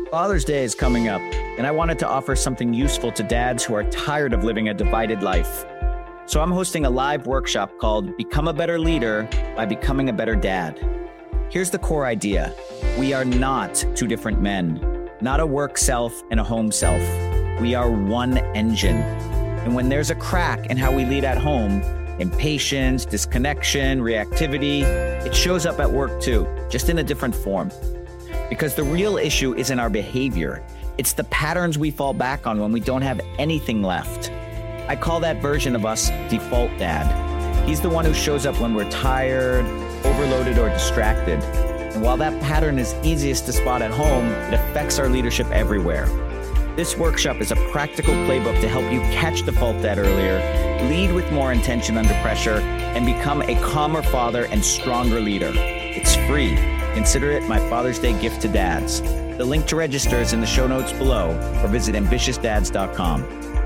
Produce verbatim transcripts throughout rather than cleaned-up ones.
Father's Day is coming up, and I wanted to offer something useful to dads who are tired of living a divided life. So I'm hosting a live workshop called Become a Better Leader by Becoming a Better Dad. Here's the core idea. We are not two different men, not a work self and a home self. We are one engine. And when there's a crack in how we lead at home, impatience, disconnection, reactivity, it shows up at work too, just in a different form. Because the real issue isn't our behavior. It's the patterns we fall back on when we don't have anything left. I call that version of us default dad. He's the one who shows up when we're tired, overloaded, or distracted. And while that pattern is easiest to spot at home, it affects our leadership everywhere. This workshop is a practical playbook to help you catch default dad earlier, lead with more intention under pressure, and become a calmer father and stronger leader. It's free. Consider it my Father's Day gift to dads. The link to register is in the show notes below, or visit ambitious dads dot com.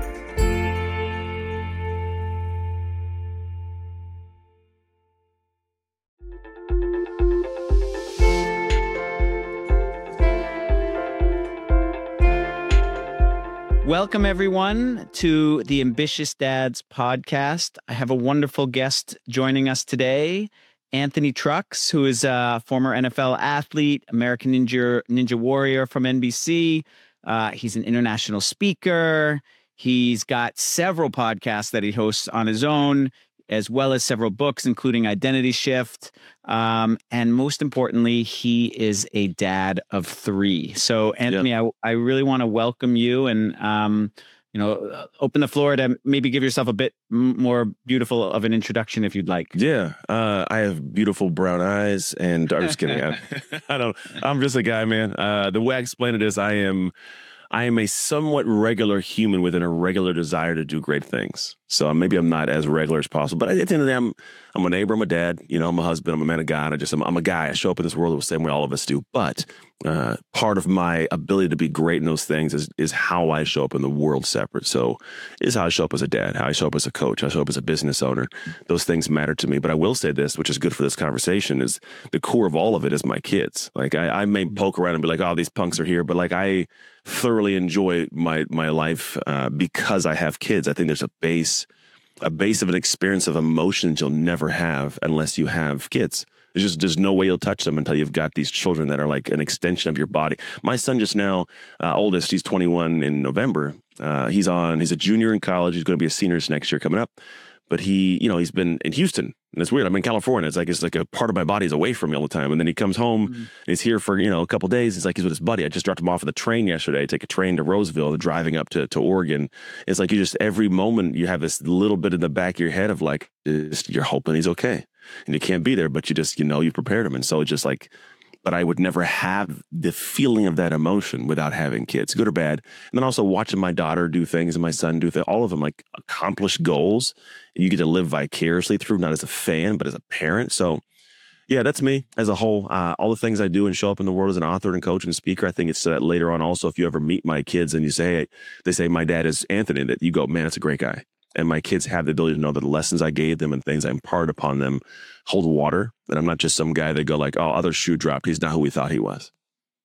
Welcome, everyone, to the Ambitious Dads podcast. I have a wonderful guest joining us today, Anthony Trucks, who is a former N F L athlete, American Ninja, Ninja Warrior from N B C. Uh, he's an international speaker. He's got several podcasts that he hosts on his own, as well as several books, including Identity Shift. Um, and most importantly, he is a dad of three. So, Anthony, yeah. I, I really want to welcome you and, um, you know, open the floor to maybe give yourself a bit more beautiful of an introduction if you'd like. Yeah. Uh, I have beautiful brown eyes and I'm just kidding. I, I don't, I'm just a guy, man. Uh, the way I explain it is I am, I am a somewhat regular human with an irregular desire to do great things. So maybe I'm not as regular as possible, but at the end of the day, I'm, I'm a neighbor, I'm a dad, you know, I'm a husband, I'm a man of God. I just, I'm, I'm a guy. I show up in this world the same way all of us do. But uh, part of my ability to be great in those things is, is how I show up in the world separate. So is how I show up as a dad, how I show up as a coach, how I show up as a business owner. Those things matter to me. But I will say this, which is good for this conversation, is the core of all of it is my kids. Like I, I may poke around and be like, oh, these punks are here. But like I thoroughly enjoy my, my life uh, because I have kids. I think there's a base a base of an experience of emotions you'll never have unless you have kids. There's just, there's no way you'll touch them until you've got these children that are like an extension of your body. My son just now, uh, oldest, he's twenty-one in November. Uh, he's on, he's a junior in college. He's going to be a senior next year coming up. But he, you know, he's been in Houston, and it's weird. I'm in California. It's like, it's like a part of my body is away from me all the time. And then he comes home mm-hmm. and he's here for, you know, a couple of days. He's like, he's with his buddy. I just dropped him off at the train yesterday. I take a train to Roseville, driving up to, to Oregon. It's like, you just, every moment you have this little bit in the back of your head of like, just, you're hoping he's okay. And you can't be there, but you just, you know, you prepared him. And so it's just like, but I would never have the feeling of that emotion without having kids, good or bad. And then also watching my daughter do things and my son do things, all of them like accomplish goals. You get to live vicariously through, not as a fan, but as a parent. So yeah, that's me as a whole. Uh, all the things I do and show up in the world as an author and coach and speaker. I think it's that later on also, if you ever meet my kids and you say, hey, they say, my dad is Anthony, that you go, man, it's a great guy. And my kids have the ability to know that the lessons I gave them and things I imparted upon them hold water. That I'm not just some guy that go like, oh, other shoe dropped. He's not who we thought he was.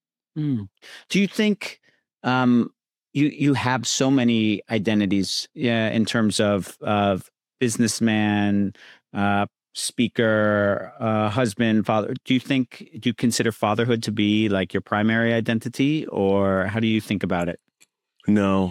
Mm. Do you think um, you you have so many identities yeah, in terms of of businessman, uh, speaker, uh, husband, father? Do you think do you consider fatherhood to be like your primary identity, or how do you think about it? No.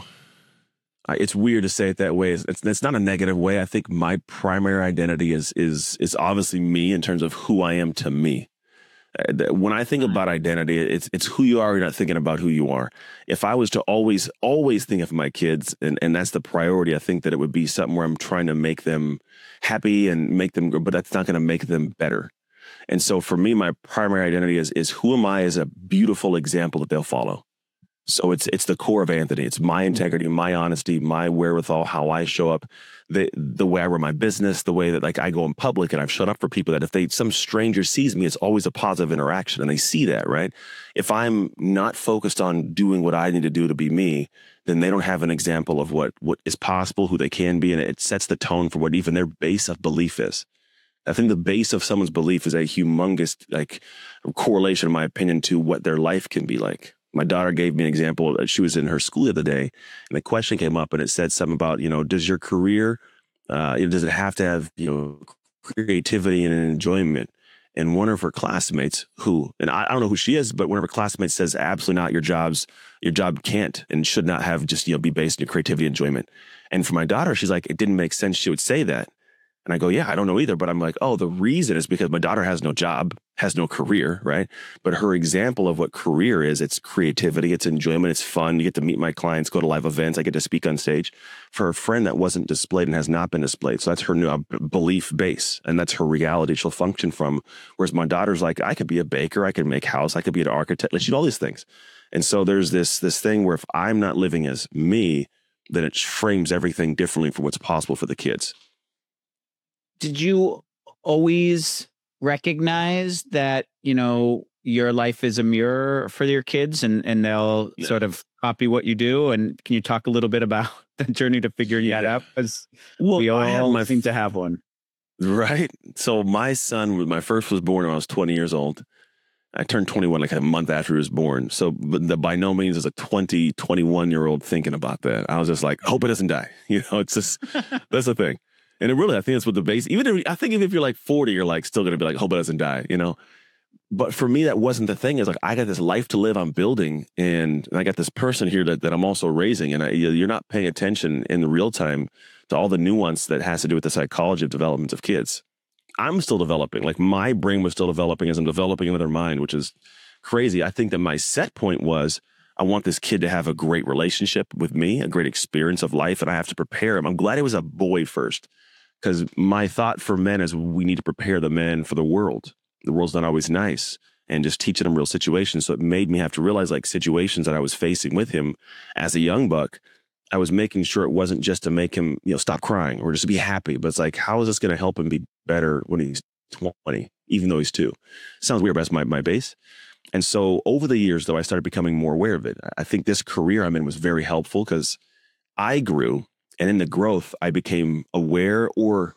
It's weird to say it that way. It's, it's not a negative way. I think my primary identity is is is obviously me in terms of who I am to me. When I think about identity, it's it's who you are. You're not thinking about who you are. If I was to always always think of my kids, and and that's the priority, I think that it would be something where I'm trying to make them happy and make them, but that's not going to make them better. And so for me, my primary identity is is who am I as a beautiful example that they'll follow. So it's it's the core of Anthony. It's my integrity, my honesty, my wherewithal, how I show up, the the way I run my business, the way that like I go in public and I've showed up for people that if they some stranger sees me, it's always a positive interaction and they see that, right? If I'm not focused on doing what I need to do to be me, then they don't have an example of what what is possible, who they can be, and it sets the tone for what even their base of belief is. I think the base of someone's belief is a humongous like correlation, in my opinion, to what their life can be like. my daughter gave me an example that she was in her school the other day, and the question came up, and it said something about, you know, does your career, uh, does it have to have, you know, creativity and enjoyment? And one of her classmates, who, and I, I don't know who she is, but one of her classmates says, absolutely not. Your job's, your job can't and should not have just, you know, be based on your creativity and enjoyment. And for my daughter, she's like, it didn't make sense she would say that. And I go, yeah, I don't know either. But I'm like, oh, the reason is because my daughter has no job, has no career, right? But her example of what career is, it's creativity, it's enjoyment, it's fun. You get to meet my clients, go to live events. I get to speak on stage. For a friend that wasn't displayed and has not been displayed. So that's her new belief base. And that's her reality she'll function from. Whereas my daughter's like, I could be a baker, I could make house, I could be an architect. Like, she do all these things. And so there's this, this thing where if I'm not living as me, then it frames everything differently from what's possible for the kids. Did you always recognize that, you know, your life is a mirror for your kids and, and they'll yeah. sort of copy what you do? And can you talk a little bit about the journey to figuring yeah. that out? Because well, we all my, seem to have one. Right. So my son, my first was born when I was twenty years old. I turned twenty-one like a month after he was born. So but the, by no means is a twenty, twenty-one year old thinking about that. I was just like, hope it doesn't die. You know, it's just, that's the thing. And it really, I think that's what the base, even if, I think if you're like forty, you're like still going to be like, hope it doesn't die, you know? But for me, that wasn't the thing. It's like, I got this life to live I'm building, and, and I got this person here that, that I'm also raising. And I, you're not paying attention in the real time to all the nuance that has to do with the psychology of development of kids. I'm still developing. Like, my brain was still developing as I'm developing another mind, which is crazy. I think that my set point was, I want this kid to have a great relationship with me, a great experience of life, and I have to prepare him. I'm glad it was a boy first. Because my thought for men is we need to prepare the men for the world. The world's not always nice, and just teaching them real situations. So it made me have to realize, like, situations that I was facing with him as a young buck, I was making sure it wasn't just to make him, you know, stop crying or just to be happy. But it's like, how is this going to help him be better when he's twenty, even though he's two? Sounds weird, but that's my, my base. And so over the years, though, I started becoming more aware of it. I think this career I'm in was very helpful because I grew. And in the growth, I became aware or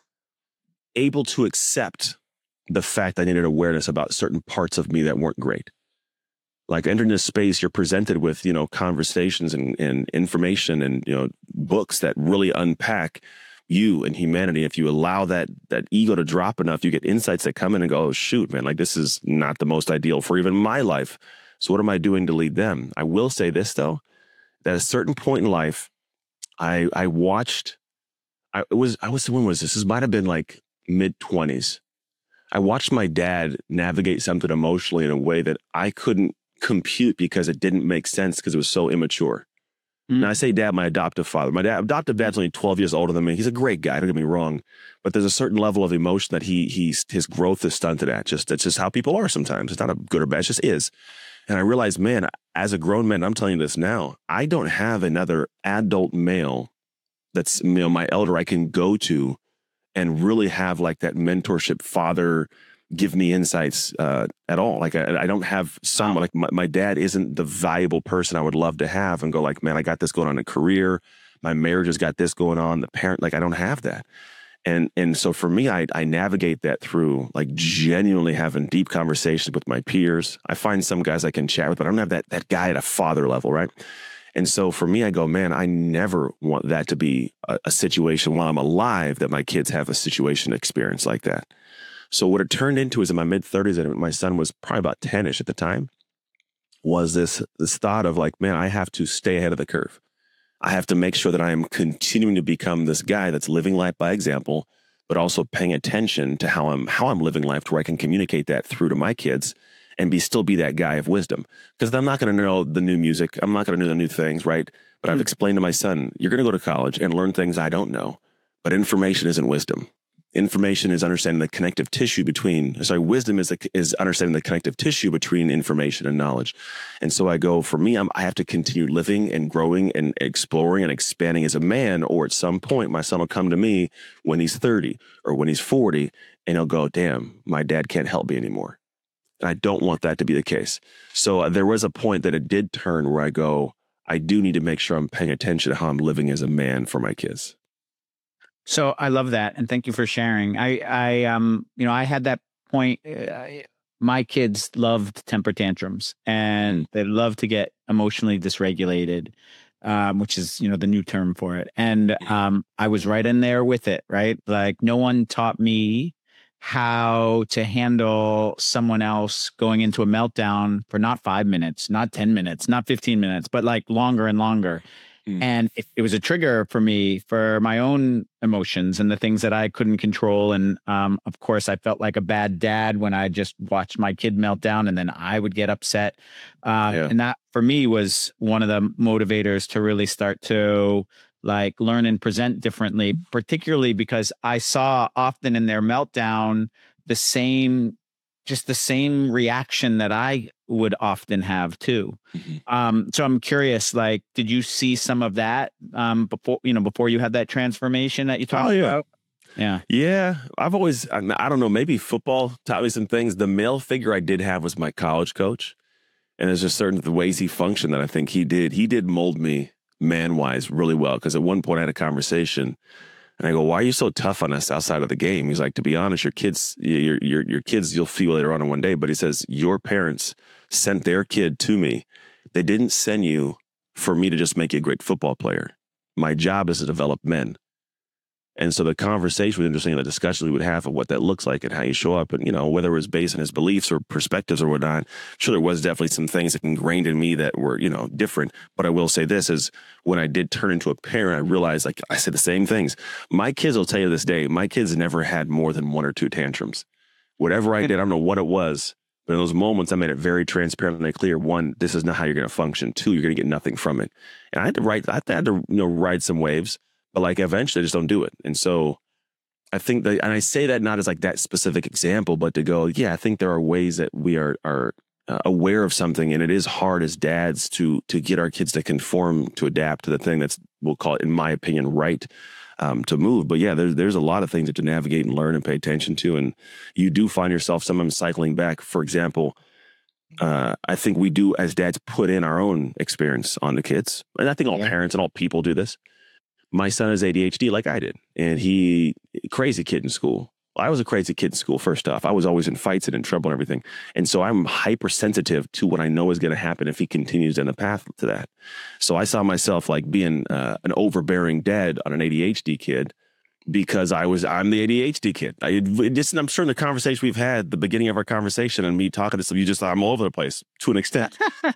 able to accept the fact I needed awareness about certain parts of me that weren't great. Like, entering this space, you're presented with, you know, conversations and, and information and, you know, books that really unpack you and humanity. If you allow that that ego to drop enough, you get insights that come in and go, oh, shoot, man, like, this is not the most ideal for even my life. So what am I doing to lead them? I will say this, though, that at a certain point in life, I I watched, I it was, I was, when was this? This might have been like mid twenties. I watched my dad navigate something emotionally in a way that I couldn't compute because it didn't make sense because it was so immature. Mm. Now, I say dad, my adoptive father. My dad, adoptive dad's only twelve years older than me. He's a great guy, don't get me wrong. But there's a certain level of emotion that he he's his growth is stunted at. Just That's just how people are sometimes. It's not a good or bad, it just is. And I realized, man, as a grown man, I'm telling you this now, I don't have another adult male that's, you know, my elder I can go to and really have like that mentorship father give me insights uh, at all. Like, I, I don't have someone like my, my dad isn't the valuable person I would love to have and go like, man, I got this going on in a career. My marriage has got this going on. The parent, like, I don't have that. And and so for me, I, I navigate that through like genuinely having deep conversations with my peers. I find some guys I can chat with, but I don't have that that guy at a father level, right? And so for me, I go, man, I never want that to be a, a situation while I'm alive that my kids have a situation experience like that. So what it turned into is in my mid thirties, and my son was probably about ten-ish at the time, was this this thought of like, man, I have to stay ahead of the curve. I have to make sure that I am continuing to become this guy that's living life by example, but also paying attention to how I'm how I'm living life to where I can communicate that through to my kids and be still be that guy of wisdom. Because I'm not going to know the new music. I'm not going to know the new things, right? But I've explained to my son, you're going to go to college and learn things I don't know. But information isn't wisdom. Information is understanding the connective tissue between, sorry, wisdom is the, is understanding the connective tissue between information and knowledge. And so I go, for me, I'm, I have to continue living and growing and exploring and expanding as a man, or at some point my son will come to me when he's thirty or when he's forty and he'll go, damn, my dad can't help me anymore. And I don't want that to be the case. So uh, there was a point that it did turn where I go, I do need to make sure I'm paying attention to how I'm living as a man for my kids. So I love that. And thank you for sharing. I, I, um, you know, I had that point uh, my kids loved temper tantrums and they love to get emotionally dysregulated, um, which is, you know, the new term for it. And um, I was right in there with it, right? Like no one taught me how to handle someone else going into a meltdown for not five minutes, not ten minutes, not fifteen minutes, but like longer and longer. Mm. And it, it was a trigger for me for my own emotions and the things that I couldn't control. And um, of course, I felt like a bad dad when I just watched my kid melt down and then I would get upset. Uh, yeah. And that for me was one of the motivators to really start to like learn and present differently, particularly because I saw often in their meltdown the same, just the same reaction that I would often have too. Mm-hmm. Um, so I'm curious, like, did you see some of that um, before, you know, before you had that transformation that you talked oh, yeah. about? Yeah. Yeah. I've always, I don't know, maybe football taught me some things. The male figure I did have was my college coach. And there's just certain the ways he functioned that I think he did. He did mold me man-wise really well, because at one point I had a conversation and I go, why are you so tough on us outside of the game? He's like, to be honest, your kids, your, your, your kids, you'll feel later on in one day. But he says, your parents sent their kid to me. They didn't send you for me to just make you a great football player. My job is to develop men. And so the conversation was interesting, the discussion we would have of what that looks like and how you show up, and, you know, whether it was based on his beliefs or perspectives or whatnot. Sure, there was definitely some things that ingrained in me that were, you know, different. But I will say this is when I did turn into a parent, I realized, like I said, the same things. My kids will tell you this day, my kids never had more than one or two tantrums. Whatever I did, I don't know what it was, but in those moments, I made it very transparent and clear. One, this is not how you're going to function. Two, you're going to get nothing from it. And I had to write, I had to, you know, ride some waves. But like eventually, I just don't do it. And so I think that, and I say that not as like that specific example, but to go, yeah, I think there are ways that we are are uh, aware of something, and it is hard as dads to to get our kids to conform, to adapt to the thing that's, we'll call it, in my opinion, right um, to move. But yeah, there's there's a lot of things that to navigate and learn and pay attention to, and you do find yourself sometimes cycling back. For example, uh, I think we do as dads put in our own experience on the kids, and I think all yeah. parents and all people do this. My son has A D H D like I did, and he, crazy kid in school. I was a crazy kid in school, first off. I was always in fights and in trouble and everything. And so I'm hypersensitive to what I know is going to happen if he continues down the path to that. So I saw myself like being uh, an overbearing dad on an A D H D kid because I was, I'm the A D H D kid. I just, I'm sure in the conversation we've had, the beginning of our conversation and me talking to some, you just, I'm all over the place to an extent.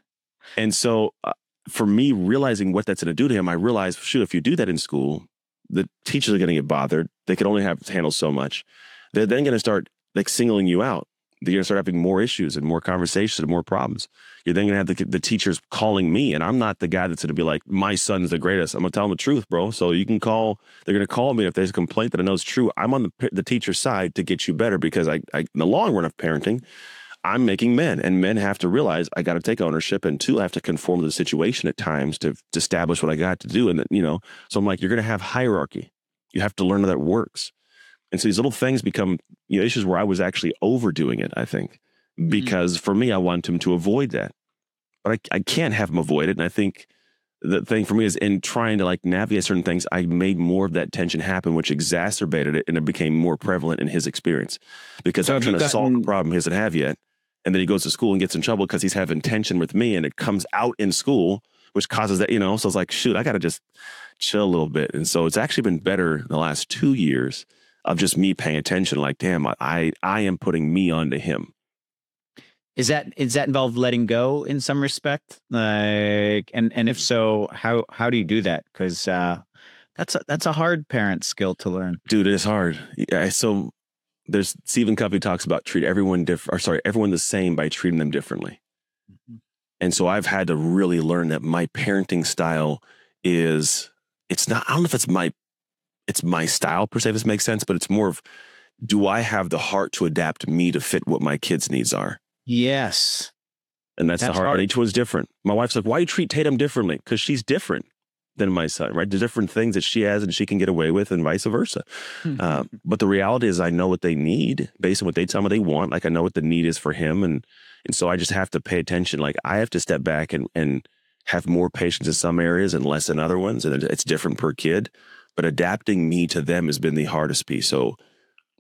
And so uh, for me, realizing what that's going to do to him, I realized, shoot, if you do that in school, the teachers are going to get bothered. They can only have to handle so much. They're then going to start like singling you out. They're going to start having more issues and more conversations and more problems. You're then going to have the, the teachers calling me, and I'm not the guy that's going to be like, my son's the greatest. I'm going to tell them the truth, bro. So you can call, they're going to call me if there's a complaint that I know is true. I'm on the, the teacher's side to get you better, because I, I, in the long run of parenting, I'm making men, and men have to realize I got to take ownership, and two, I have to conform to the situation at times to, to establish what I got to do. And, you know, so I'm like, you're going to have hierarchy. You have to learn how that works. And so these little things become, you know, issues where I was actually overdoing it, I think, because mm-hmm. for me, I want him to avoid that, but I, I can't have him avoid it. And I think the thing for me is in trying to like navigate certain things, I made more of that tension happen, which exacerbated it. And it became more prevalent in his experience, because so I'm trying to solve a problem he doesn't have yet. And then he goes to school and gets in trouble because he's having tension with me, and it comes out in school, which causes that, you know, so it's like, shoot, I got to just chill a little bit. And so it's actually been better in the last two years of just me paying attention, like, damn, I, I am putting me onto him. Is that, is that involved letting go in some respect? Like, and, and if so, how, how do you do that? Cause, uh, that's a, that's a hard parent skill to learn. Dude, it is hard. Yeah, so there's Stephen Covey talks about treat everyone different, or sorry, everyone the same by treating them differently. Mm-hmm. And so I've had to really learn that my parenting style is, it's not, I don't know if it's my, it's my style per se, if this makes sense, but it's more of, do I have the heart to adapt me to fit what my kids' needs are? Yes. And that's, that's the heart. hard. And each one's different. My wife's like, why do you treat Tatum differently? Because she's different than my son, right? There's different things that she has and she can get away with, and vice versa. uh, but the reality is I know what they need based on what they tell me they want. Like I know what the need is for him. And, and so I just have to pay attention. Like I have to step back and, and have more patience in some areas and less in other ones. And it's different per kid, but adapting me to them has been the hardest piece. So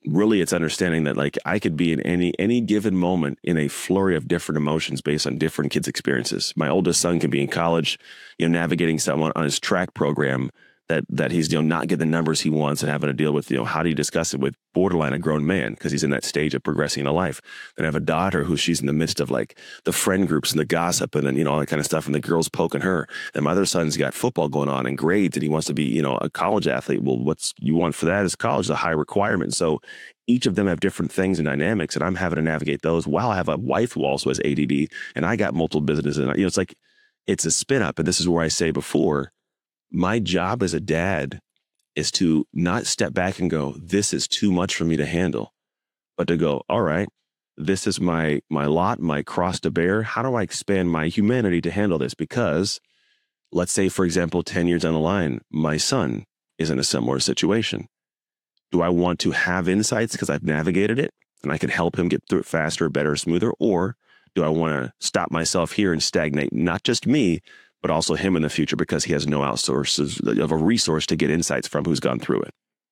really it's understanding that like I could be in any any given moment in a flurry of different emotions based on different kids' experiences. My oldest son can be in college, you know, navigating someone on his track program that that he's, you know, not getting the numbers he wants and having to deal with, you know, how do you discuss it with borderline a grown man because he's in that stage of progressing in life. Then I have a daughter who she's in the midst of like the friend groups and the gossip and then, you know, all that kind of stuff and the girls poking her. And my other son's got football going on and grades and he wants to be, you know, a college athlete. Well, what's you want for that is college, a high requirement. So each of them have different things and dynamics and I'm having to navigate those while I have a wife who also has A D D and I got multiple businesses and, you know, it's like, it's a spin up. And this is where I say before, my job as a dad is to not step back and go, this is too much for me to handle, but to go, all right, this is my my lot, my cross to bear. How do I expand my humanity to handle this? Because let's say, for example, ten years down the line, my son is in a similar situation. Do I want to have insights because I've navigated it and I can help him get through it faster, better, smoother? Or do I want to stop myself here and stagnate, not just me, but also him in the future because he has no outsources of a resource to get insights from who's gone through it.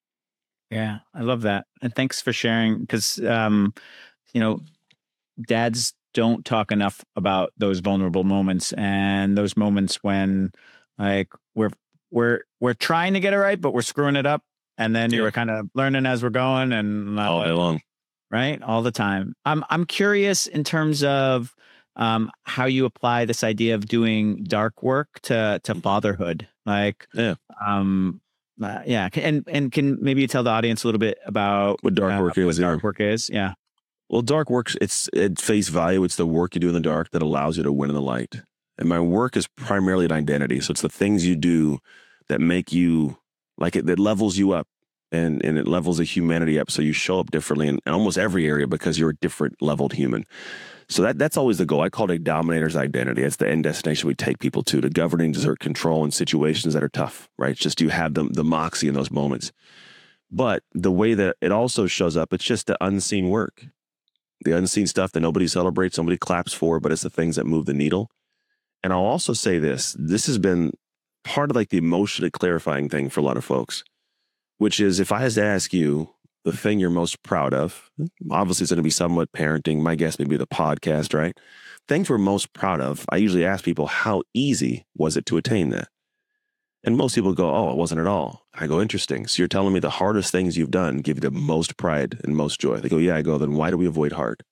Yeah, I love that. And thanks for sharing because, um, you know, dads don't talk enough about those vulnerable moments and those moments when like we're, we're, we're trying to get it right, but we're screwing it up. And then yeah. you're kind of learning as we're going and all day long, right? All the time. I'm, I'm curious in terms of, um, how you apply this idea of doing dark work to, to fatherhood. Like, yeah. Um, uh, yeah. And, and can maybe you tell the audience a little bit about what dark work uh, is? What dark work is. Yeah. Well, dark work, it's at face value. It's the work you do in the dark that allows you to win in the light. And my work is primarily an identity. So it's the things you do that make you like it, that levels you up and, and it levels the humanity up. So you show up differently in, in almost every area because you're a different leveled human. So that that's always the goal. I call it a dominator's identity. It's the end destination we take people to, to govern and exert control in situations that are tough, right? It's just you have the, the moxie in those moments. But the way that it also shows up, it's just the unseen work, the unseen stuff that nobody celebrates, nobody claps for, but it's the things that move the needle. And I'll also say this, this has been part of like the emotionally clarifying thing for a lot of folks, which is if I was to ask you, the thing you're most proud of, obviously it's going to be somewhat parenting. My guess may be the podcast, right? Things we're most proud of. I usually ask people, how easy was it to attain that? And most people go, oh, it wasn't at all. I go, interesting. So you're telling me the hardest things you've done give you the most pride and most joy. They go, yeah. I go, then why do we avoid hard?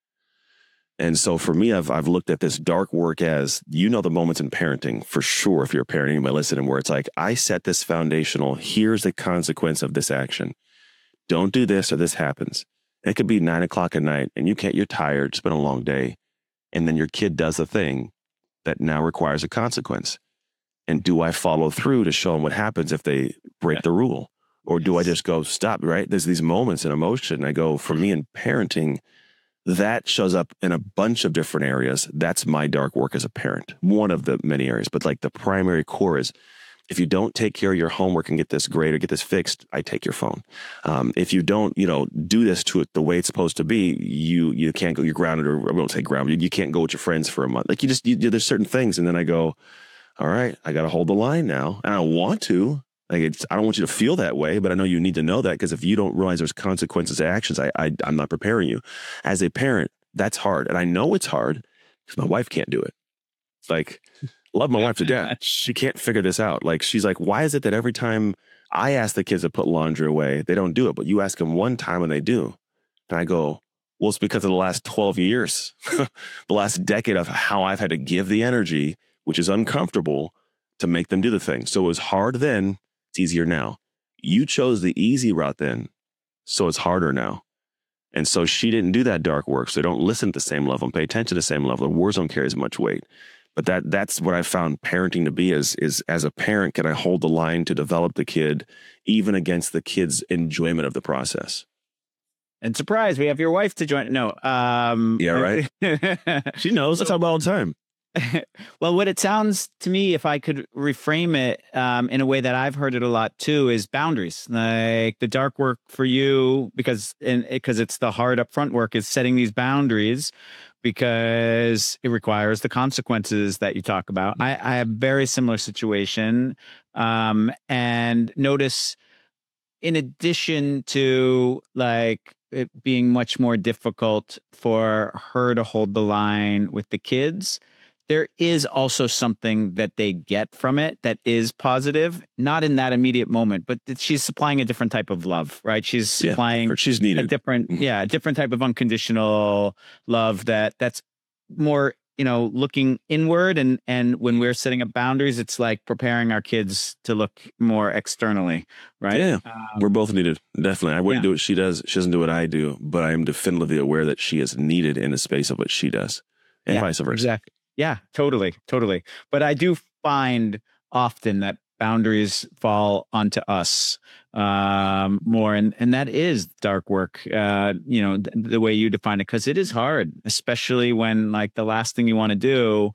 And so for me, I've I've looked at this dark work as, you know, the moments in parenting for sure. If you're a parent, anybody listening, where it's like, I set this foundational, here's the consequence of this action. Don't do this or this happens. And it could be nine o'clock at night and you can't, you're tired, it's been a long day. And then your kid does a thing that now requires a consequence. And do I follow through to show them what happens if they break yeah. the rule? Or do I just go, stop, right? There's these moments in emotion. I go, for me in parenting, that shows up in a bunch of different areas. That's my dark work as a parent. One of the many areas, but like the primary core is, if you don't take care of your homework and get this grade or get this fixed, I take your phone. Um, if you don't, you know, do this to it the way it's supposed to be, you you can't go, you're grounded, or I won't say grounded, you can't go with your friends for a month. Like you just, you, there's certain things. And then I go, all right, I got to hold the line now. And I want to, like, it's, I don't want you to feel that way, but I know you need to know that because if you don't realize there's consequences to actions, I, I, I'm not preparing you. As a parent, that's hard. And I know it's hard because my wife can't do it. It's like, love my wife to death. She can't figure this out. Like, she's like, why is it that every time I ask the kids to put laundry away, they don't do it, but you ask them one time and they do? And I go, well, it's because of the last twelve years, the last decade of how I've had to give the energy, which is uncomfortable, to make them do the thing. So it was hard then, it's easier now. You chose the easy route then, so it's harder now. And so she didn't do that dark work. So they don't listen at the same level and pay attention to the same level. The words don't carry as much weight. But that that's what I found parenting to be is, is as a parent, can I hold the line to develop the kid even against the kid's enjoyment of the process? And surprise, we have your wife to join. No. Um, yeah, right. She knows. That's how about all the time. Well, what it sounds to me, if I could reframe it um, in a way that I've heard it a lot too, is boundaries. Like the dark work for you, because and because it's the hard upfront work, is setting these boundaries because it requires the consequences that you talk about. I, I have a very similar situation, um, and notice in addition to like it being much more difficult for her to hold the line with the kids, there is also something that they get from it that is positive, not in that immediate moment, but she's supplying a different type of love, right? She's Yeah, supplying she's needed. a different, yeah, a different type of unconditional love that that's more, you know, looking inward. And, and when we're setting up boundaries, it's like preparing our kids to look more externally, right? Yeah, Um, we're both needed. Definitely. I wouldn't yeah. do what she does. She doesn't do what I do, but I am definitively aware that she is needed in the space of what she does, and yeah, vice versa. Exactly. Yeah, totally. Totally. But I do find often that boundaries fall onto us um, more. And, and that is dark work, uh, you know, th- the way you define it, because it is hard, especially when like the last thing you want to do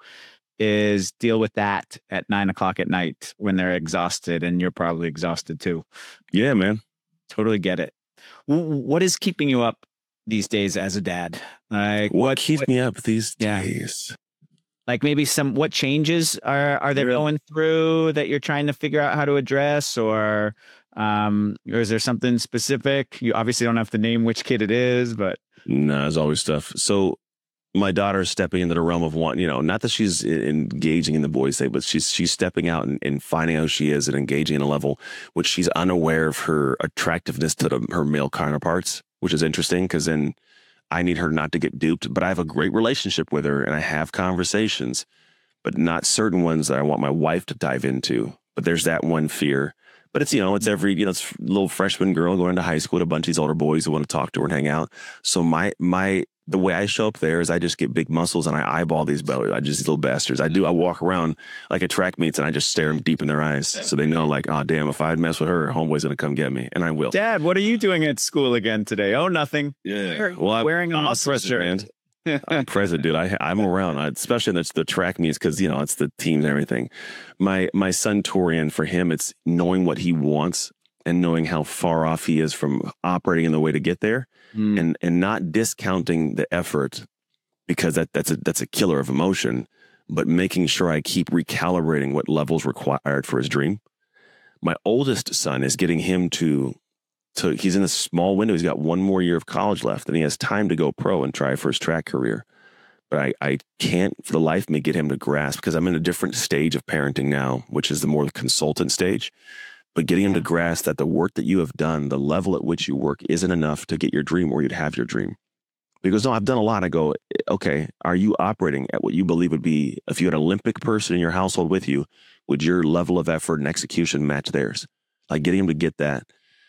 is deal with that at nine o'clock at night when they're exhausted and you're probably exhausted too. Yeah, man. Totally get it. W- what is keeping you up these days as a dad? Like What, what keeps what, me up these yeah. days? Like maybe some, what changes are, are they Yeah. going through that you're trying to figure out how to address, or, um, or is there something specific? You obviously don't have to name which kid it is, but. No, there's always stuff. So my daughter's stepping into the realm of one, you know, not that she's engaging in the boys' thing, but she's, she's stepping out and, and finding out who she is and engaging in a level which she's unaware of her attractiveness to the, her male counterparts, which is interesting because then I need her not to get duped, but I have a great relationship with her and I have conversations, but not certain ones that I want my wife to dive into. But there's that one fear. But it's, you know, it's every, you know, it's a little freshman girl going to high school with a bunch of these older boys who want to talk to her and hang out. So my, my, the way I show up there is I just get big muscles and I eyeball these belly. I just, these little bastards. I do. I walk around like at track meets and I just stare them deep in their eyes. So they know like, oh, damn, if I mess with her, homeboy's going to come get me. And I will. Dad, what are you doing at school again today? Oh, nothing. Yeah. Well, I'm wearing an I'm awesome present, shirt. man. I'm present, dude. I, I'm around, I, especially in the, the track meets because, you know, it's the teams and everything. My, my son, Torian, for him, it's knowing what he wants and knowing how far off he is from operating in the way to get there mm. and, and not discounting the effort because that, that's a, that's a killer of emotion, but making sure I keep recalibrating what levels required for his dream. My oldest son is getting him to, to, he's in a small window. He's got one more year of college left and he has time to go pro and try for his track career. But I, I can't for the life of me get him to grasp because I'm in a different stage of parenting now, which is the more consultant stage. But getting him to grasp that the work that you have done, the level at which you work isn't enough to get your dream or you'd have your dream. Because no, I've done a lot. I go, okay, are you operating at what you believe would be, if you had an Olympic person in your household with you, would your level of effort and execution match theirs? Like getting him to get that.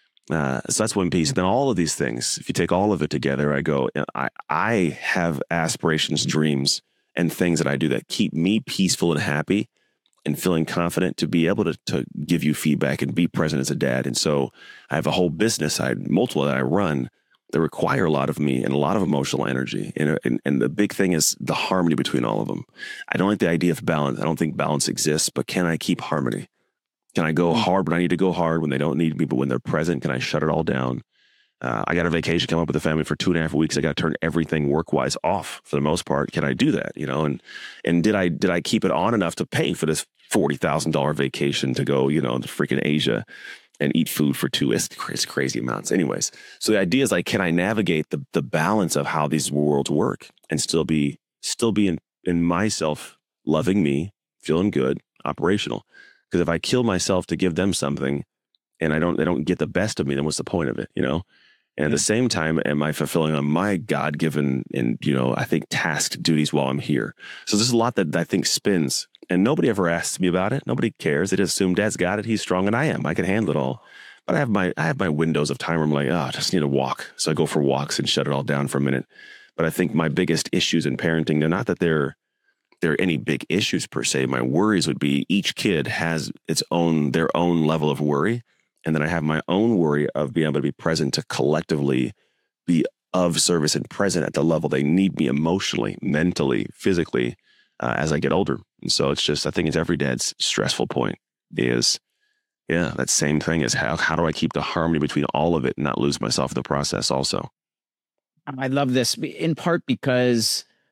Uh, so that's one piece. Then all of these things, if you take all of it together, I go, I, I have aspirations, dreams, and things that I do that keep me peaceful and happy and feeling confident to be able to, to give you feedback and be present as a dad. And so I have a whole business side, multiple that I run that require a lot of me and a lot of emotional energy. And, and, and the big thing is the harmony between all of them. I don't like the idea of balance. I don't think balance exists, but can I keep harmony? Can I go hard when I need to go hard when they don't need me, but when they're present, can I shut it all down? Uh, I got a vacation coming up with the family for two and a half weeks. I got to turn everything work-wise off for the most part. Can I do that? You know, and and did I did I keep it on enough to pay for this forty thousand dollars vacation to go, you know, to freaking Asia and eat food for two? It's, it's crazy amounts. Anyways, so the idea is like, can I navigate the the balance of how these worlds work and still be still be in, in myself, loving me, feeling good, operational? Because if I kill myself to give them something and I don't they don't get the best of me, then what's the point of it, you know? And at the same time, am I fulfilling on my God-given and, you know, I think tasked duties while I'm here? So there's a lot that I think spins and nobody ever asks me about it. Nobody cares. They just assume Dad's got it. He's strong and I am. I can handle it all. But I have my I have my windows of time where I'm like, oh, I just need a walk. So I go for walks and shut it all down for a minute. But I think my biggest issues in parenting, they're not that they're, there are any big issues per se. My worries would be each kid has its own, their own level of worry. And then I have my own worry of being able to be present to collectively be of service and present at the level they need me emotionally, mentally, physically, uh, as I get older. And so it's just, I think it's every dad's stressful point is, yeah, that same thing is how, how do I keep the harmony between all of it and not lose myself in the process also? I love this in part because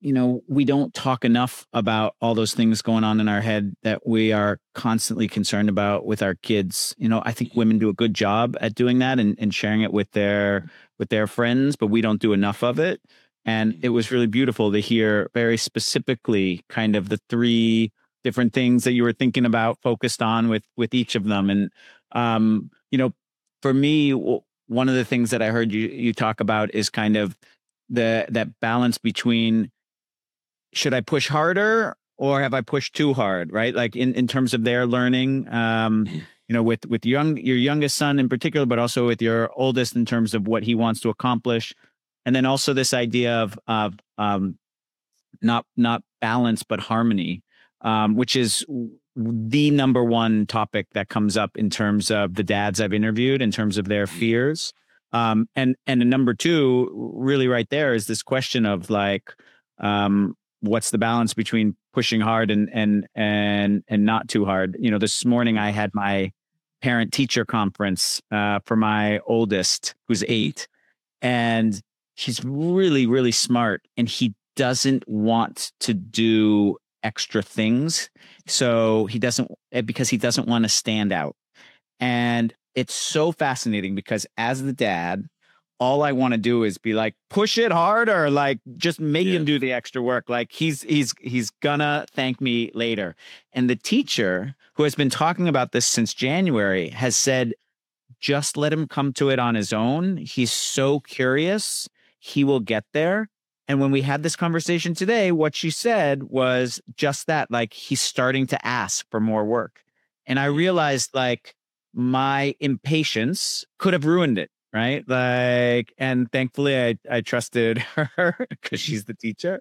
you know, we don't talk enough about all those things going on in our head that we are constantly concerned about with our kids. You know, I think women do a good job at doing that and, and sharing it with their with their friends, but we don't do enough of it. And it was really beautiful to hear very specifically kind of the three different things that you were thinking about, focused on with with each of them. And um, you know, for me, one of the things that I heard you you talk about is kind of the that balance between, should I push harder or have I pushed too hard, right? Like in, in terms of their learning, um, you know, with, with young, your youngest son in particular, but also with your oldest in terms of what he wants to accomplish. And then also this idea of, of um, not, not balance, but harmony, um, which is the number one topic that comes up in terms of the dads I've interviewed, in terms of their fears. Um, and, and number two, really right there is this question of like, um, what's the balance between pushing hard and and and and not too hard? You know, this morning I had my parent teacher conference uh, for my oldest, who's eight, and he's really, really smart, and he doesn't want to do extra things. So he doesn't, because he doesn't want to stand out. And it's so fascinating because as the dad, all I want to do is be like, push it harder, like just make yeah. him do the extra work. Like he's he's he's gonna thank me later. And the teacher, who has been talking about this since January, has said, just let him come to it on his own. He's so curious, he will get there. And when we had this conversation today, what she said was just that, like he's starting to ask for more work. And I realized like my impatience could have ruined it. Right. Like, and thankfully I, I trusted her because she's the teacher.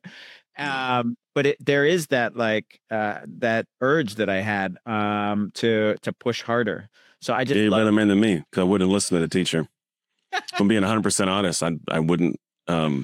Um, but it, there is that like, uh, that urge that I had, um, to, to push harder. So I just, yeah, you're a better man than me because I wouldn't listen to the teacher. If I'm being one hundred percent honest, I, I wouldn't, um,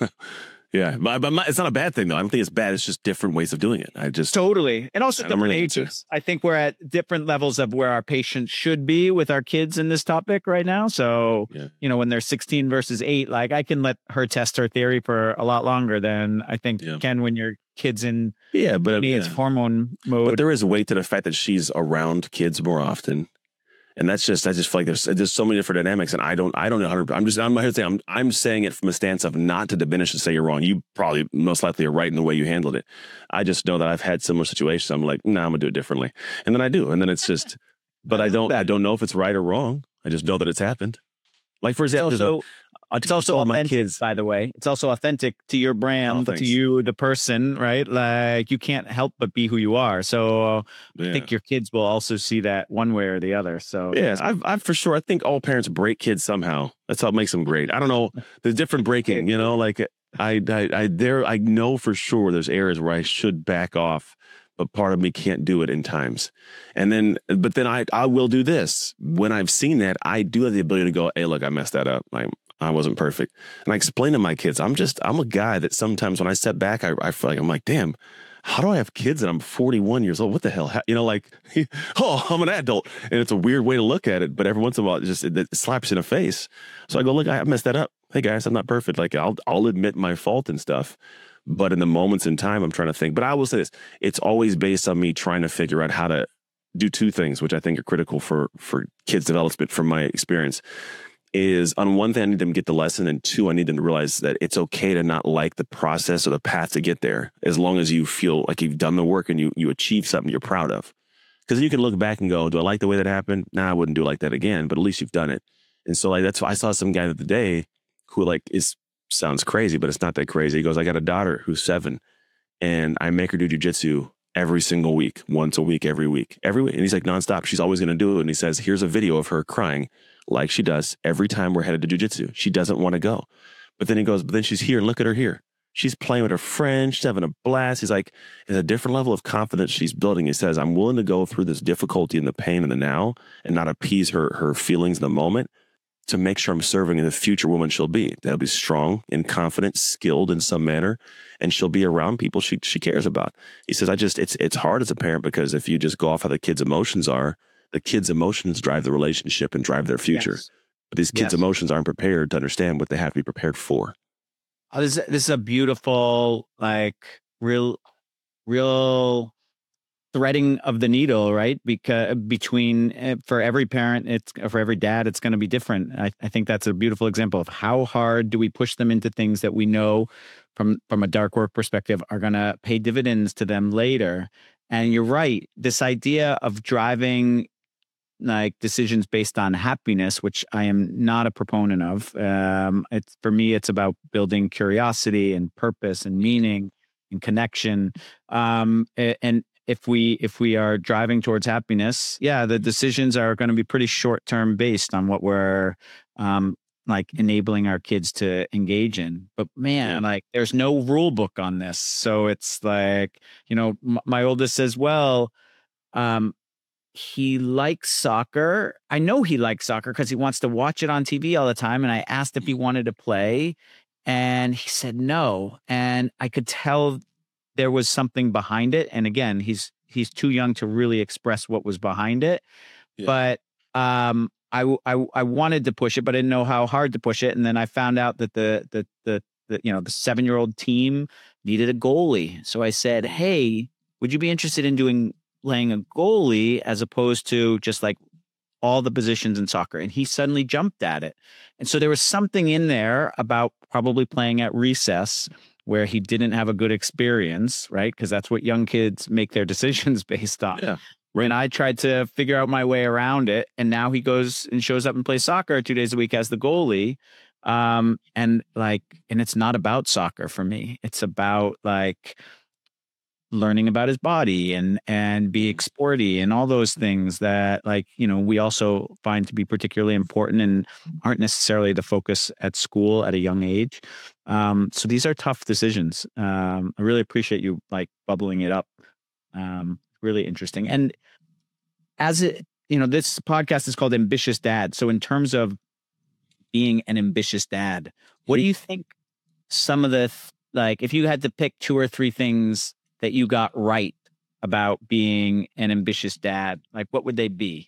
yeah, but, but my, it's not a bad thing though. I don't think it's bad. It's just different ways of doing it. I just totally. And also different ages. I think we're at different levels of where our patience should be with our kids in this topic right now. So, yeah. you know, when they're sixteen versus eight, like I can let her test her theory for a lot longer than I think yeah. can when your kid's in yeah, but it's yeah. hormone mode. But there is weight to the fact that she's around kids more often. And that's just, I just feel like there's there's so many different dynamics, and I don't I don't know how to. I'm just I'm here to say I'm I'm saying it from a stance of not to diminish and say you're wrong. You probably most likely are right in the way you handled it. I just know that I've had similar situations. I'm like, nah, I'm gonna do it differently, and then I do, and then it's just. But I don't I don't know if it's right or wrong. I just know that it's happened. Like for example, so it's also all my kids. By the way, it's also authentic to your brand, oh, to you, the person, right? Like you can't help but be who you are. So yeah. I think your kids will also see that one way or the other. So yeah, I've, I've for sure. I think all parents break kids somehow. That's how it makes them great. I don't know. There's different breaking. You know, like I, I, I there. I know for sure there's areas where I should back off, but part of me can't do it in times. And then, but then I, I will do this. When I've seen that, I do have the ability to go, hey, look, I messed that up. Like, I wasn't perfect. And I explain to my kids, I'm just, I'm a guy that sometimes when I step back, I, I feel like, I'm like, damn, how do I have kids and I'm forty-one years old? What the hell? You know, like, oh, I'm an adult. And it's a weird way to look at it. But every once in a while, it just, it, it slaps you in the face. So I go, look, I messed that up. Hey guys, I'm not perfect. Like I'll, I'll admit my fault and stuff. But in the moments in time, I'm trying to think. But I will say this, it's always based on me trying to figure out how to do two things, which I think are critical for, for kids' development from my experience, is on one thing, I need them to get the lesson. And two, I need them to realize that it's okay to not like the process or the path to get there, as long as you feel like you've done the work and you, you achieve something you're proud of. Because you can look back and go, do I like the way that happened? Nah, I wouldn't do it like that again, but at least you've done it. And so like, that's why I saw some guy the other day who like is, sounds crazy, but it's not that crazy. He goes, I got a daughter who's seven and I make her do jujitsu every single week, once a week, every week, every week. And he's like nonstop. She's always going to do it. And he says, here's a video of her crying like she does every time we're headed to jujitsu. She doesn't want to go. But then he goes, but then she's here and look at her here. She's playing with her friends. She's having a blast. He's like, it's a different level of confidence she's building. He says, I'm willing to go through this difficulty and the pain in the now and not appease her, her feelings in the moment to make sure I'm serving in the future woman she'll be. That'll be strong and confident, skilled in some manner, and she'll be around people she she cares about. He says, I just, it's it's hard as a parent because if you just go off how the kids' emotions are, the kids' emotions drive the relationship and drive their future. Yes. But these kids' yes. emotions aren't prepared to understand what they have to be prepared for. Oh, this, this is a beautiful, like real, real threading of the needle, right? Because between for every parent, it's for every dad, it's going to be different. I, I think that's a beautiful example of how hard do we push them into things that we know from from a dark work perspective are going to pay dividends to them later. And you're right, this idea of driving like decisions based on happiness, which I am not a proponent of. Um, it's for me, it's about building curiosity and purpose and meaning and connection. Um, and if we if we are driving towards happiness, yeah, the decisions are going to be pretty short term based on what we're um, like enabling our kids to engage in. But man, yeah. like there's no rule book on this, so it's like you know, m- my oldest says, well. Um, He likes soccer. I know he likes soccer because he wants to watch it on T V all the time. And I asked if he wanted to play, and he said no. And I could tell there was something behind it. And again, he's he's too young to really express what was behind it. Yeah. But um, I, I I wanted to push it, but I didn't know how hard to push it. And then I found out that the the the, the you know the seven year old team needed a goalie. So I said, hey, would you be interested in doing playing a goalie as opposed to just like all the positions in soccer? And he suddenly jumped at it. And so there was something in there about probably playing at recess where he didn't have a good experience, right? Because that's what young kids make their decisions based on. Yeah. Right. And I tried to figure out my way around it. And now he goes and shows up and plays soccer two days a week as the goalie. Um, and like, and it's not about soccer for me. It's about like learning about his body and and being sporty and all those things that like you know we also find to be particularly important and aren't necessarily the focus at school at a young age. Um, so these are tough decisions. Um, I really appreciate you like bubbling it up. Um, really interesting. And as it you know, this podcast is called Ambitious Dad. So in terms of being an ambitious dad, what do you think some of the like if you had to pick two or three things that you got right about being an ambitious dad, like what would they be?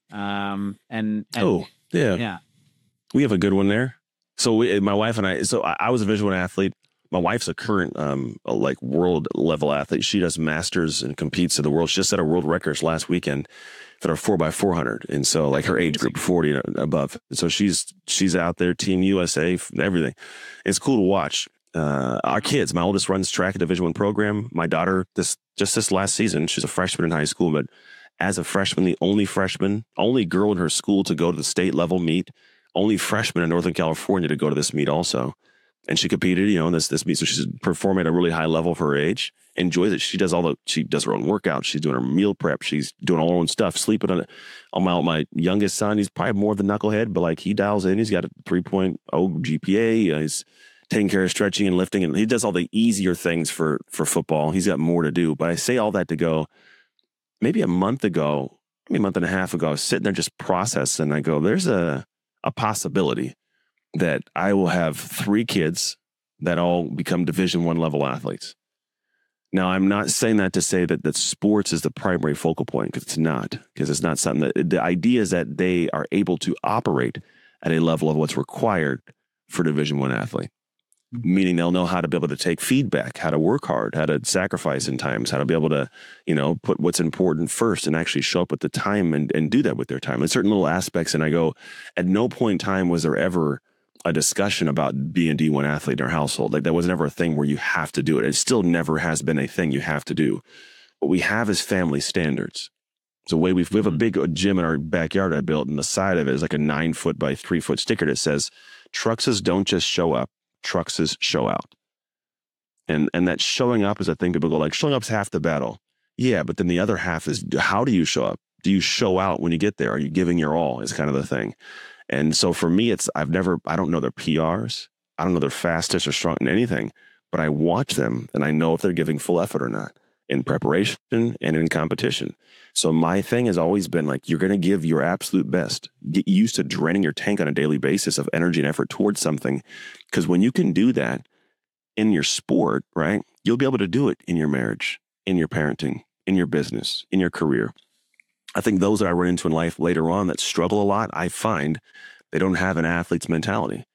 Um, and, and oh yeah, yeah, we have a good one there. So we, my wife and I. So I, I was a Division One athlete. My wife's a current um a, like world level athlete. She does masters and competes in the world. She just set a world records last weekend for a four by four hundred, and so like her age group forty and above. So she's she's out there, Team U S A, everything. It's cool to watch. Uh, our kids, my oldest runs track at Division One program. My daughter, this just this last season, she's a freshman in high school, but as a freshman, the only freshman, only girl in her school to go to the state level meet, only freshman in Northern California to go to this meet also. And she competed, you know, in this this meet. So she's performing at a really high level for her age. Enjoys it. She does all the she does her own workouts. She's doing her meal prep. She's doing all her own stuff. Sleeping on it. On my my youngest son, he's probably more of the knucklehead, but like he dials in. He's got a three point oh G P A. Uh, he's taking care of stretching and lifting, and he does all the easier things for for football. He's got more to do. But I say all that to go, maybe a month ago, maybe a month and a half ago, I was sitting there just processing. I go, there's a a possibility that I will have three kids that all become Division One level athletes. Now, I'm not saying that to say that that sports is the primary focal point, because it's not, because it's not something that the idea is that they are able to operate at a level of what's required for Division One athlete. Meaning they'll know how to be able to take feedback, how to work hard, how to sacrifice in times, how to be able to, you know, put what's important first and actually show up with the time and, and do that with their time. And certain little aspects. And I go, at no point in time was there ever a discussion about being a D one athlete in our household. Like that was never a thing where you have to do it. It still never has been a thing you have to do. What we have is family standards. So way we've, we have a big gym in our backyard I built, and the side of it is like a nine foot by three foot sticker that says, Truxes don't just show up, Truxes show out. And and that showing up is a thing people go like, showing up's half the battle. Yeah, but then the other half is, how do you show up? Do you show out when you get there? Are you giving your all is kind of the thing. And so for me, it's, I've never, I don't know their P Rs. I don't know their fastest or strong in anything, but I watch them and I know if they're giving full effort or not in preparation and in competition. So my thing has always been like, you're going to give your absolute best. Get used to draining your tank on a daily basis of energy and effort towards something. Because when you can do that in your sport, right, you'll be able to do it in your marriage, in your parenting, in your business, in your career. I think those that I run into in life later on that struggle a lot, I find they don't have an athlete's mentality.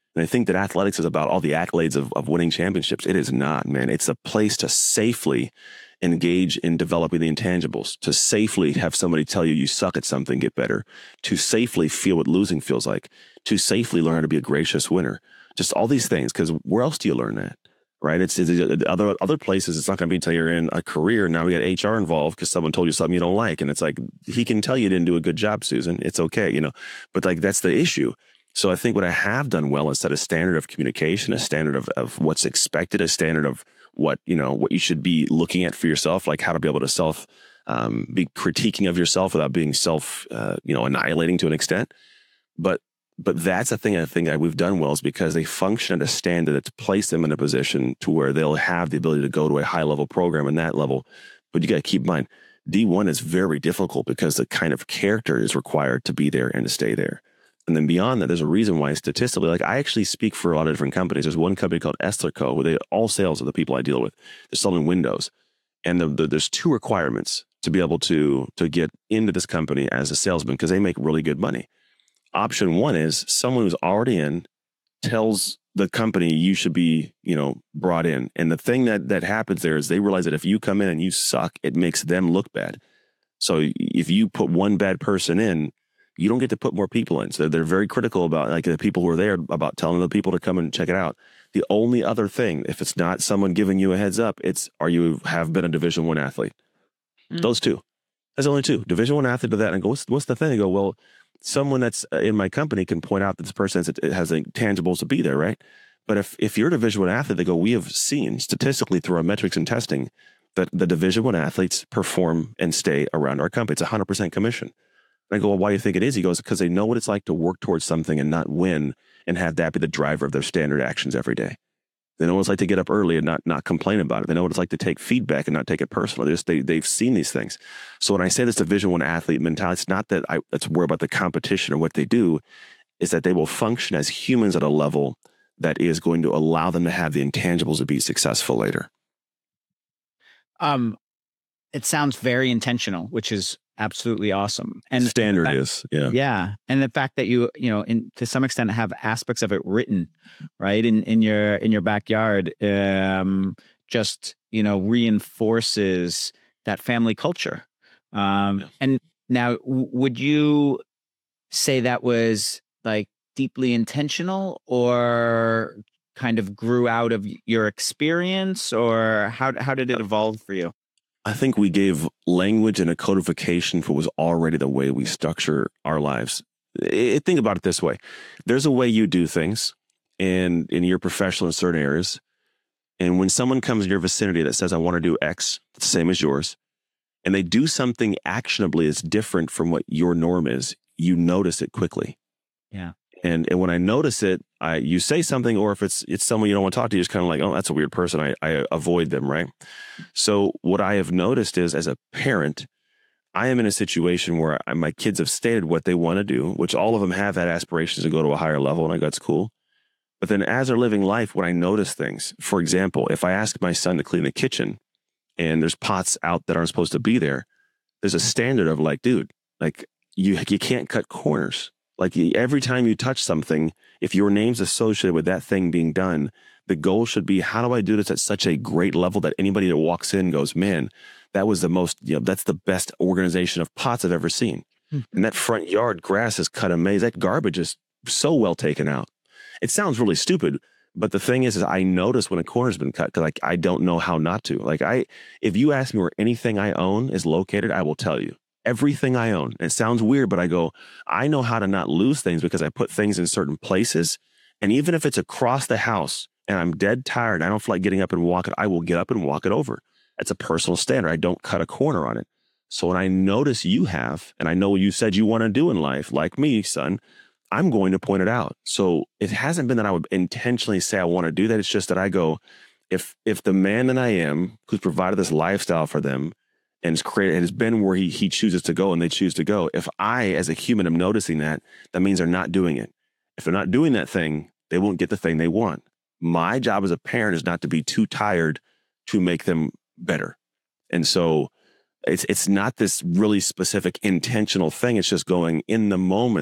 And I think that athletics is about all the accolades of, of winning championships. It is not, man. It's a place to safely engage in developing the intangibles, to safely have somebody tell you you suck at something, get better, to safely feel what losing feels like, to safely learn how to be a gracious winner. Just all these things, because where else do you learn that? Right? It's, it's other other places. It's not going to be until you're in a career. Now we got H R involved because someone told you something you don't like, and it's like, he can tell you didn't do a good job, Susan. It's okay, you know. But like, that's the issue. So I think what I have done well is set a standard of communication, a standard of of what's expected, a standard of what you know what you should be looking at for yourself, like how to be able to self um, be critiquing of yourself without being self uh, you know annihilating to an extent. But But that's the thing I think that we've done well is because they function at a standard that's placed them in a position to where they'll have the ability to go to a high level program in that level. But you got to keep in mind, D one is very difficult because the kind of character is required to be there and to stay there. And then beyond that, there's a reason why statistically, like I actually speak for a lot of different companies. There's one company called Esther Co, where they all sales of the people I deal with. They're selling windows. And the, the, there's two requirements to be able to, to get into this company as a salesman because they make really good money. Option one is someone who's already in tells the company you should be, you know, brought in. And the thing that that happens there is they realize that if you come in and you suck, it makes them look bad. So if you put one bad person in, you don't get to put more people in. So they're very critical about like the people who are there about telling the people to come and check it out. The only other thing, if it's not someone giving you a heads up, it's are you have been a Division One athlete. Mm. Those two. That's only two. Division One athlete to that. And I go, what's, what's the thing? They go, well, someone that's in my company can point out that this person has, has intangibles to be there, right? But if, if you're a Division One athlete, they go, we have seen statistically through our metrics and testing that the Division One athletes perform and stay around our company. It's one hundred percent commission. And I go, well, why do you think it is? He goes, because they know what it's like to work towards something and not win and have that be the driver of their standard actions every day. They know what it's like to get up early and not not complain about it. They know what it's like to take feedback and not take it personally. They just, they, they've seen these things. So when I say this Division One athlete mentality, it's not that I that's worry about the competition or what they do, is that they will function as humans at a level that is going to allow them to have the intangibles to be successful later. Um, it sounds very intentional, which is absolutely awesome. And standard fact, is, yeah. Yeah. And the fact that you, you know, in to some extent have aspects of it written, right, in, in your in your backyard, um, just, you know, reinforces that family culture. Um, yeah. And now, w- would you say that was like deeply intentional or kind of grew out of your experience, or how how did it evolve for you? I think we gave language and a codification for what was already the way we structure our lives. I, think about it this way. There's a way you do things in, in your professional in certain areas. And when someone comes in your vicinity that says, I want to do X, it's the same as yours, and they do something actionably that's different from what your norm is, you notice it quickly. Yeah. And and when I notice it, I you say something, or if it's it's someone you don't want to talk to, you're just kind of like, oh, that's a weird person. I, I avoid them, right? So what I have noticed is, as a parent, I am in a situation where I, my kids have stated what they want to do, which all of them have had aspirations to go to a higher level, and I go, that's cool. But then as they're living life, when I notice things, for example, if I ask my son to clean the kitchen and there's pots out that aren't supposed to be there, there's a standard of like, dude, like you you can't cut corners. Like every time you touch something, if your name's associated with that thing being done, the goal should be, how do I do this at such a great level that anybody that walks in goes, man, that was the most, you know, that's the best organization of pots I've ever seen. Mm-hmm. And that front yard grass is cut amazing. That garbage is so well taken out. It sounds really stupid, but the thing is, is I notice when a corner's been cut because like I don't know how not to. Like I, if you ask me where anything I own is located, I will tell you. Everything I own. It sounds weird, but I go, I know how to not lose things because I put things in certain places. And even if it's across the house and I'm dead tired, I don't feel like getting up and walking, I will get up and walk it over. It's a personal standard. I don't cut a corner on it. So when I notice you have, and I know what you said you want to do in life, like me, son, I'm going to point it out. So it hasn't been that I would intentionally say I want to do that. It's just that I go, if if the man that I am, who's provided this lifestyle for them, and it's created, it has been where he he chooses to go and they choose to go. If I, as a human, am noticing that, that means they're not doing it. If they're not doing that thing, they won't get the thing they want. My job as a parent is not to be too tired to make them better. And so it's it's not this really specific intentional thing. It's just going in the moments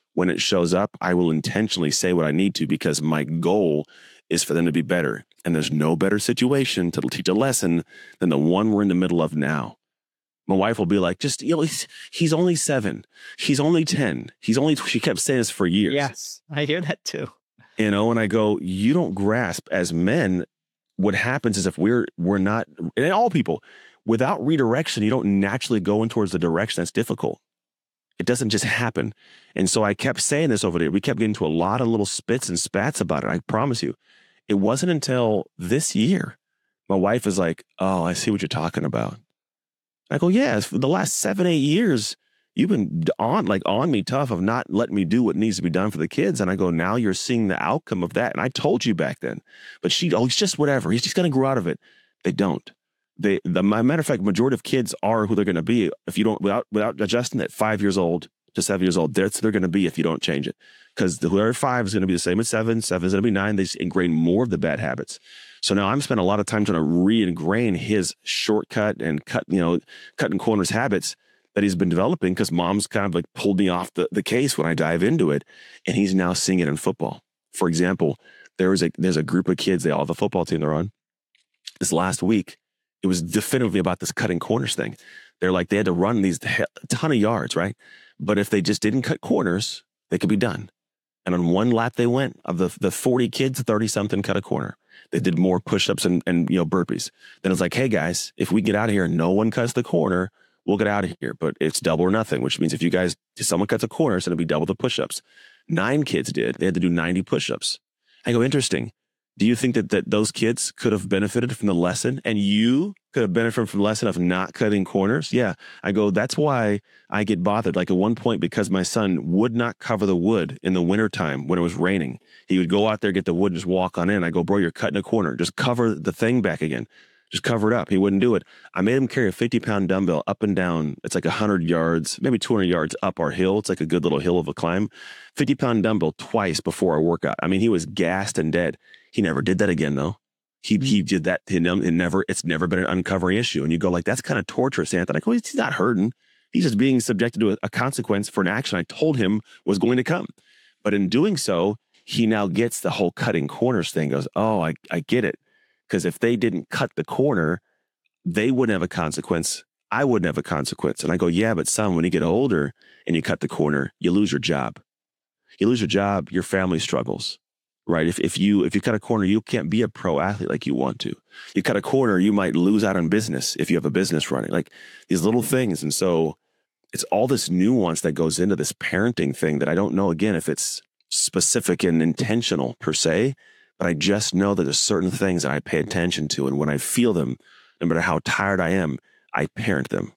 When it shows up, I will intentionally say what I need to because my goal is for them to be better. And there's no better situation to teach a lesson than the one we're in the middle of now. My wife will be like, just, you know, he's, he's only seven. He's only ten. He's only, she kept saying this for years. Yes, I hear that too. You know, and I go, you don't grasp as men, what happens is if we're, we're not, and all people, without redirection, you don't naturally go in towards the direction that's difficult. It doesn't just happen. And so I kept saying this over there. We kept getting to a lot of little spits and spats about it. I promise you. It wasn't until this year, my wife is like, oh, I see what you're talking about. I go, yeah, for the last seven, eight years, you've been on like on me tough of not letting me do what needs to be done for the kids. And I go, now you're seeing the outcome of that. And I told you back then, but she, oh, it's just whatever. He's just going to grow out of it. They don't. They, the matter of fact, majority of kids are who they're going to be if you don't, without without adjusting at five years old to seven years old. That's who they're going to be if you don't change it. Because whoever five is going to be the same as seven, seven is going to be nine. They just ingrain more of the bad habits. So now I'm spending a lot of time trying to re-ingrain his shortcut and cut, you know, cutting corners habits that he's been developing because mom's kind of like pulled me off the, the case when I dive into it. And he's now seeing it in football. For example, there was a there's a group of kids, they all have a football team they're on. This last week, it was definitively about this cutting corners thing. They're like, they had to run these a ton of yards, right? But if they just didn't cut corners, they could be done. And on one lap they went, of the the forty kids, thirty something cut a corner. They did more push-ups and, and you know, burpees. Then it's like, hey guys, if we get out of here and no one cuts the corner, we'll get out of here. But it's double or nothing, which means if you guys, if someone cuts a corner, it's going to be double the push-ups. Nine kids did. They had to do ninety push-ups. I go, interesting. Do you think that, that those kids could have benefited from the lesson and you could have benefited from the lesson of not cutting corners? Yeah. I go, that's why I get bothered. Like at one point, because my son would not cover the wood in the wintertime when it was raining, he would go out there, get the wood, and just walk on in. I go, bro, you're cutting a corner. Just cover the thing back again. Just cover it up. He wouldn't do it. I made him carry a fifty pound dumbbell up and down. It's like one hundred yards, maybe two hundred yards up our hill. It's like a good little hill of a climb. fifty pound dumbbell twice before our workout. I mean, he was gassed and dead. He never did that again, though. He mm-hmm. he did that. It never. It's never been an uncovering issue. And you go like, that's kind of torturous, Anthony. Like, well, he's not hurting. He's just being subjected to a, a consequence for an action I told him was going to come. But in doing so, he now gets the whole cutting corners thing. Goes, oh, I I get it. Because if they didn't cut the corner, they wouldn't have a consequence. I wouldn't have a consequence. And I go, yeah, but son, when you get older and you cut the corner, you lose your job. You lose your job, your family struggles, right? If if you if you cut a corner, you can't be a pro athlete like you want to. You cut a corner, you might lose out on business if you have a business running. Like these little things. And so it's all this nuance that goes into this parenting thing that I don't know, again, if it's specific and intentional per se. But I just know that there's certain things that I pay attention to. And when I feel them, no matter how tired I am, I parent them.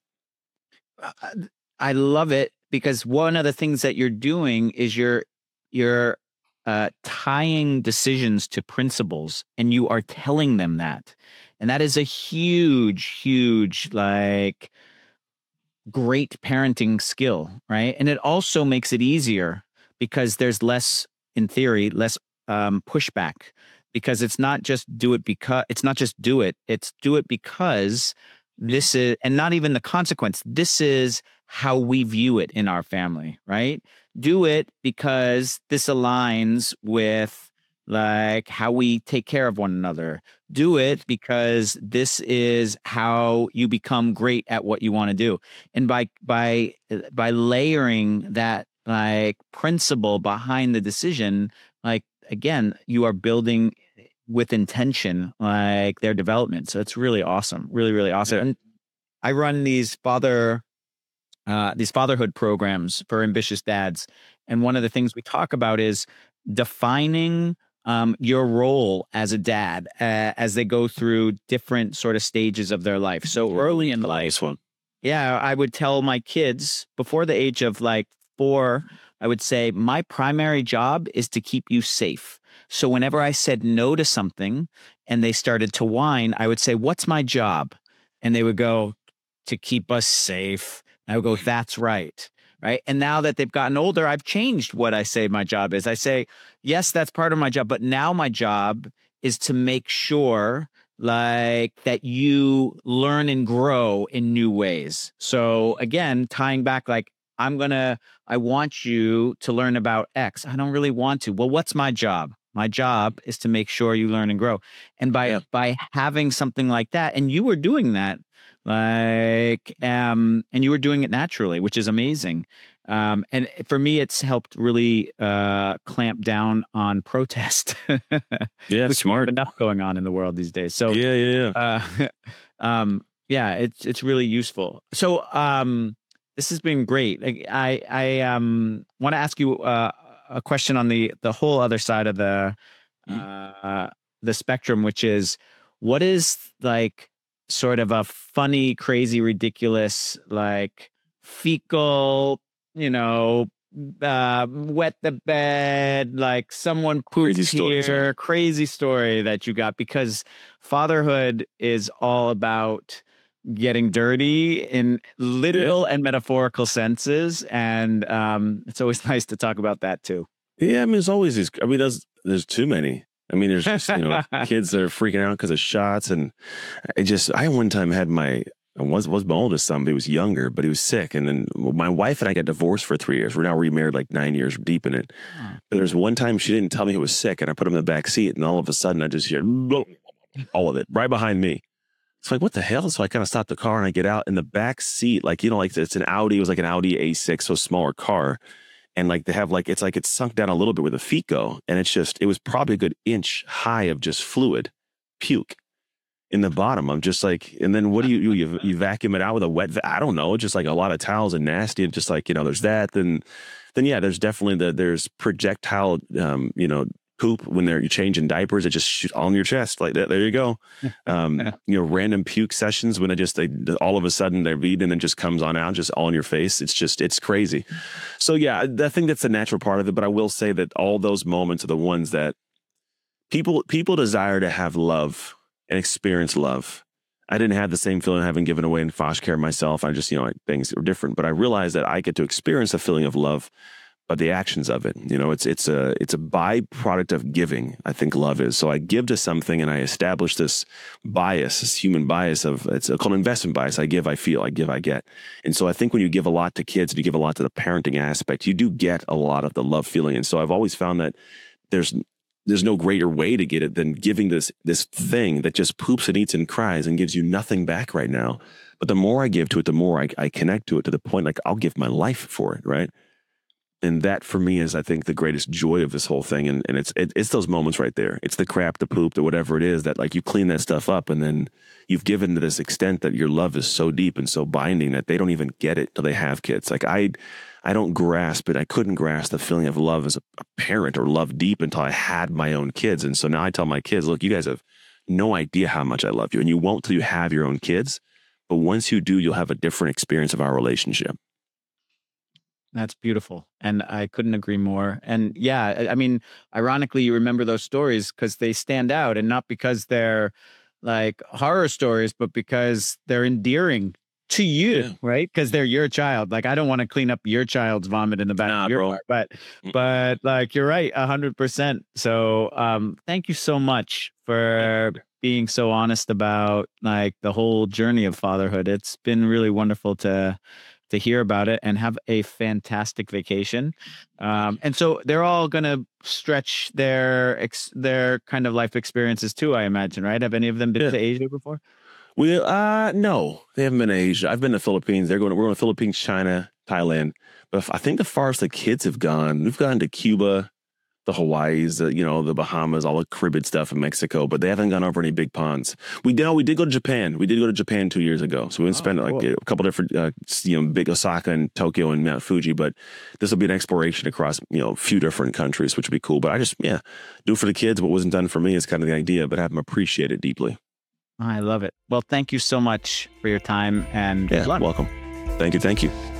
I love it because one of the things that you're doing is you're, you're uh, tying decisions to principles and you are telling them that. And that is a huge, huge, like great parenting skill, right? And it also makes it easier because there's less, in theory, less um, pushback because it's not just do it because it's not just do it. It's do it because this is, and not even the consequence. This is how we view it in our family, right? Do it because this aligns with like how we take care of one another. Do it because this is how you become great at what you want to do. And by, by, by layering that like principle behind the decision, like, again, you are building with intention, like their development. So it's really awesome, really, really awesome. And I run these father, uh, these fatherhood programs for ambitious dads. And one of the things we talk about is defining um, your role as a dad uh, as they go through different sort of stages of their life. So early in life, one. yeah, I would tell my kids before the age of like four, I would say, my primary job is to keep you safe. So whenever I said no to something and they started to whine, I would say, what's my job? And they would go, to keep us safe. And I would go, that's right. Right. And now that they've gotten older, I've changed what I say my job is. I say, yes, that's part of my job. But now my job is to make sure like that you learn and grow in new ways. So again, tying back like, I'm going to, I want you to learn about X. I don't really want to. Well, what's my job? My job is to make sure you learn and grow. And by, Yeah. by having something like that, and you were doing that, like, um, and you were doing it naturally, which is amazing. Um, and for me, it's helped really uh, clamp down on protest. Yeah, Which smart. enough going on in the world these days. So Yeah, yeah, yeah. uh, um, yeah, it's it's really useful. So um, this has been great. Like, I I um want to ask you uh, a question on the the whole other side of the uh, the spectrum, which is what is like sort of a funny, crazy, ridiculous, like fecal, you know, uh, wet the bed, like someone pooped Crazy stories. here, crazy story that you got, because fatherhood is all about getting dirty in literal and metaphorical senses. And um, it's always nice to talk about that too. Yeah, I mean, there's always these. I mean, there's there's too many. I mean, there's just, you know, kids that are freaking out because of shots, and I just I one time had my I was was my oldest son, but he was younger, but he was sick, and then my wife and I got divorced for three years. We're now remarried like nine years deep in it. Oh. But there's one time she didn't tell me he was sick, and I put him in the back seat, and all of a sudden I just hear all of it right behind me. It's like, what the hell? So I kind of stopped the car and I get out in the back seat, like, you know, like it's an Audi. It was like an Audi A six, so smaller car. And like they have like, it's like it's sunk down a little bit where the feet go. And it's just, it was probably a good inch high of just fluid, puke in the bottom. I'm just like, and then what do you, you, you vacuum it out with a wet, I don't know, just like a lot of towels and nasty. And just like, you know, there's that. Then, then yeah, there's definitely the, there's projectile, um, you know, poop when they're changing diapers. It just shoot on your chest like that. There you go. Um, you know, random puke sessions when it just, they, all of a sudden they're eating and it just comes on out, just all in your face. It's just, it's crazy. So yeah, I think that's the natural part of it. But I will say that all those moments are the ones that people, people desire to have love and experience love. I didn't have the same feeling having given away in foster care myself. I just, you know, things were different, but I realized that I get to experience the feeling of love, but the actions of it, you know, it's it's a it's a byproduct of giving. I think love is. So I give to something, and I establish this bias, this human bias of it's called investment bias. I give, I feel. I give, I get. And so I think when you give a lot to kids, and you give a lot to the parenting aspect, you do get a lot of the love feeling. And so I've always found that there's there's no greater way to get it than giving this this thing that just poops and eats and cries and gives you nothing back right now. But the more I give to it, the more I, I connect to it, to the point like I'll give my life for it, right? And that for me is, I think, the greatest joy of this whole thing. And, and it's it, it's those moments right there. It's the crap, the poop, the whatever it is that like you clean that stuff up, and then you've given to this extent that your love is so deep and so binding that they don't even get it till they have kids. Like I, I don't grasp it. I couldn't grasp the feeling of love as a, a parent or love deep until I had my own kids. And so now I tell my kids, look, you guys have no idea how much I love you, and you won't till you have your own kids. But once you do, you'll have a different experience of our relationship. That's beautiful. And I couldn't agree more. And yeah, I mean, ironically, you remember those stories because they stand out, and not because they're like horror stories, but because they're endearing to you, yeah. Right? Because they're your child. Like, I don't want to clean up your child's vomit in the back nah, of your bro. car, but, but like, you're right, a hundred percent. So um, thank you so much for being so honest about like the whole journey of fatherhood. It's been really wonderful to to hear about it, and have a fantastic vacation. Um, and so they're all going to stretch their ex- their kind of life experiences too, I imagine, right? Have any of them been yeah. to Asia before? We uh no, they haven't been to Asia. I've been to the Philippines. They're going. We're going to Philippines, China, Thailand. But I think the farthest the kids have gone, we've gone to Cuba, the Hawaiis, the, you know, the Bahamas, all the Caribbean stuff in Mexico, but they haven't gone over any big ponds. We did, we did go to Japan. We did go to Japan two years ago. So we went oh, spend cool. like a couple different, uh, you know, big Osaka and Tokyo and Mount Fuji, but this will be an exploration across, you know, a few different countries, which would be cool. But I just, yeah, do it for the kids. What wasn't done for me is kind of the idea, but have them appreciate it deeply. I love it. Well, thank you so much for your time, and yeah, welcome. Thank you. Thank you.